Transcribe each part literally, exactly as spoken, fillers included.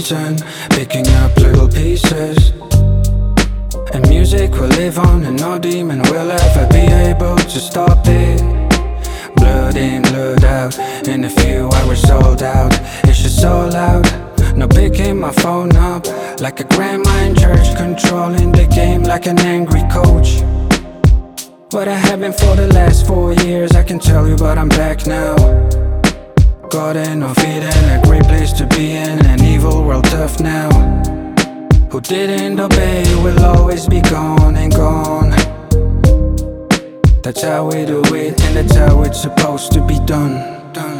mountain, picking up little pieces. And music will live on, and no demon will ever be able to stop it. Blood in, blood out, in a few hours sold out. It's just so loud, no picking my phone up. Like a grandma in church, controlling the game like an angry coach. What I have been for the last four years, I can tell you, but I'm back now. Garden of Eden, a great place to be in, an evil world tough now. Who didn't obey will always be gone and gone. That's how we do it, and that's how it's supposed to be done, done.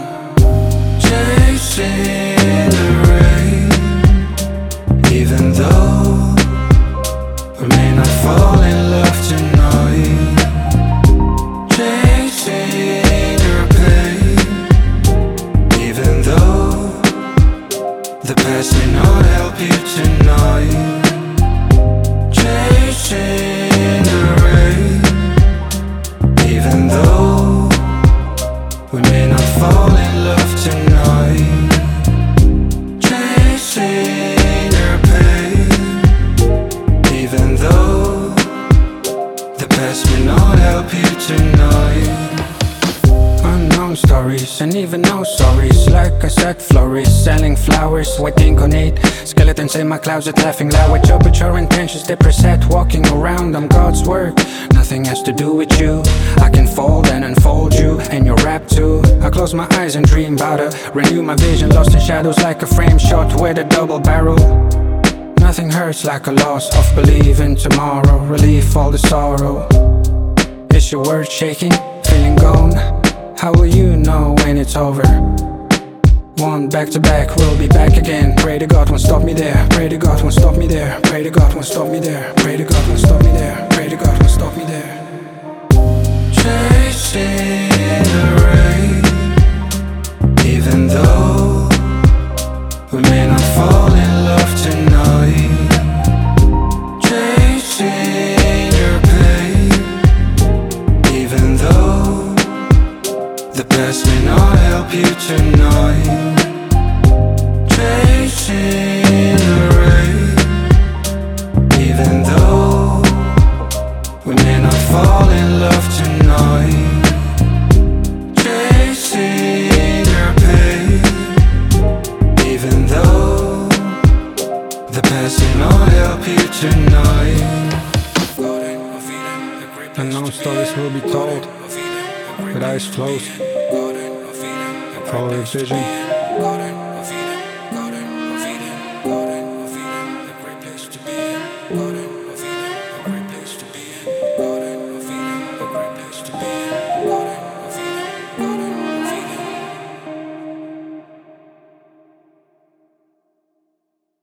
Chasing the rain, even though we may not fall in love tonight. Chasing your pain, even though the past may not help you tonight. Chasing the rain, even though we may not fall in love tonight. Chasing your pain, even though the past may not help you tonight. Unknown stories, and even no sorries. Like I said, florists selling flowers, waiting on it. Skeletons in my closet, laughing loud with your but your intentions. They preset, walking around, I'm God's work. Nothing has to do with you. I can fold and unfold you, and your rap too. I close my eyes and dream about her. Renew my vision, lost in shadows like a frame shot with a double barrel. Nothing hurts like a loss of belief in tomorrow. Relief all the sorrow. Is your word shaking, feeling gone? How will you know when it's over? One back to back, we'll be back again. Pray to God won't stop me there. Pray to God won't stop me there. Pray to God won't stop me there. Pray to God won't stop me there. Pray to God won't stop me there. Chasing the rain, even though we may not fall in love tonight. Chasing your pain, even though the past may not help you tonight. Chasing the rain, even though we may not fall in love tonight. Chasing your pain, even though the past may not help you tonight. Unknown stories will be told with eyes closed. Follow your vision.